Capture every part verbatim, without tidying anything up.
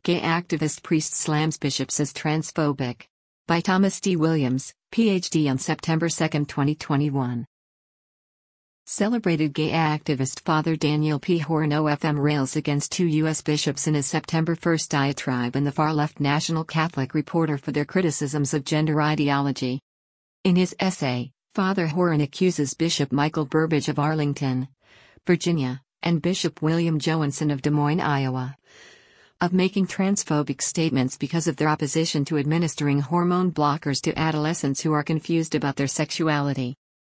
Gay activist priest slams bishops as transphobic. By Thomas D. Williams, P H D on September second, twenty twenty-one. Celebrated gay activist Father Daniel P. Horan O F M rails against two U S bishops in his September first diatribe in the far-left National Catholic Reporter for their criticisms of gender ideology. In his essay, Father Horan accuses Bishop Michael Burbidge of Arlington, Virginia, and Bishop William Joensen of Des Moines, Iowa, of making transphobic statements because of their opposition to administering hormone blockers to adolescents who are confused about their sexuality.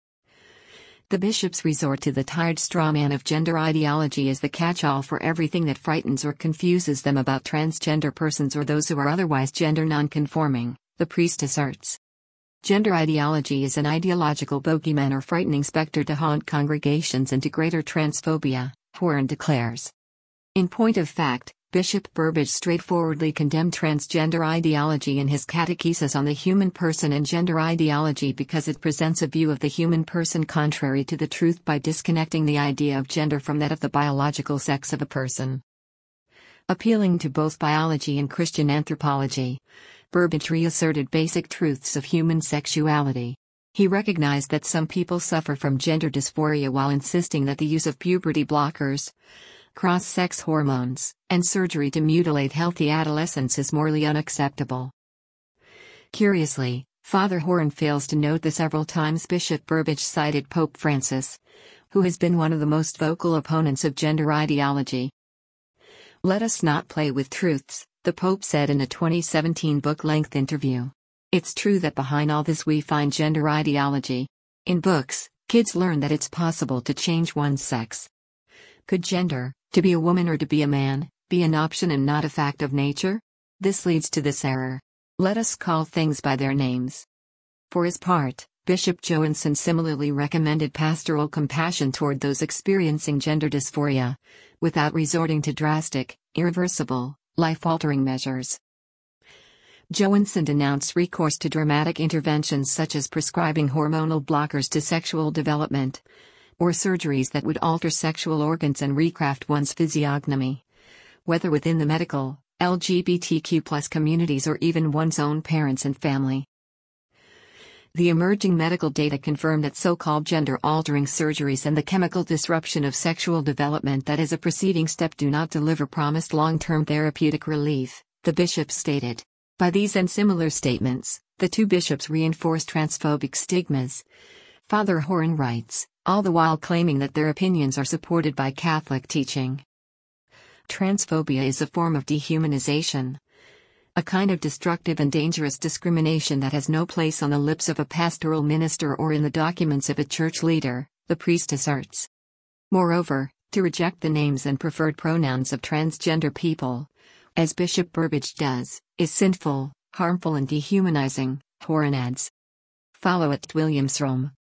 The bishops resort to the tired straw man of gender ideology as the catch-all for everything that frightens or confuses them about transgender persons or those who are otherwise gender non-conforming, the priest asserts. Gender ideology is an ideological bogeyman or frightening specter to haunt congregations and to greater transphobia, Horan declares. In point of fact, Bishop Burbidge straightforwardly condemned transgender ideology in his catechesis on the human person and gender ideology because it presents a view of the human person contrary to the truth by disconnecting the idea of gender from that of the biological sex of a person. Appealing to both biology and Christian anthropology, Burbidge reasserted basic truths of human sexuality. He recognized that some people suffer from gender dysphoria while insisting that the use of puberty blockers, cross-sex hormones, and surgery to mutilate healthy adolescents is morally unacceptable. Curiously, Father Horan fails to note the several times Bishop Burbidge cited Pope Francis, who has been one of the most vocal opponents of gender ideology. "Let us not play with truths," the Pope said in a twenty seventeen book-length interview. "It's true that behind all this we find gender ideology. In books, kids learn that it's possible to change one's sex. Could gender, to be a woman or to be a man, be an option and not a fact of nature? This leads to this error. Let us call things by their names." For his part, Bishop Joensen similarly recommended pastoral compassion toward those experiencing gender dysphoria, without resorting to drastic, irreversible, life-altering measures. Joensen denounced recourse to dramatic interventions such as prescribing hormonal blockers to sexual development, or surgeries that would alter sexual organs and recraft one's physiognomy, whether within the medical, L G B T Q plus communities or even one's own parents and family. The emerging medical data confirm that so-called gender-altering surgeries and the chemical disruption of sexual development that is a preceding step do not deliver promised long-term therapeutic relief, the bishop stated. By these and similar statements, the two bishops reinforce transphobic stigmas. Father Horan writes, all the while claiming that their opinions are supported by Catholic teaching. Transphobia is a form of dehumanization, a kind of destructive and dangerous discrimination that has no place on the lips of a pastoral minister or in the documents of a church leader, the priest asserts. Moreover, to reject the names and preferred pronouns of transgender people, as Bishop Burbidge does, is sinful, harmful and dehumanizing, Horan adds. Follow at Williams Rome.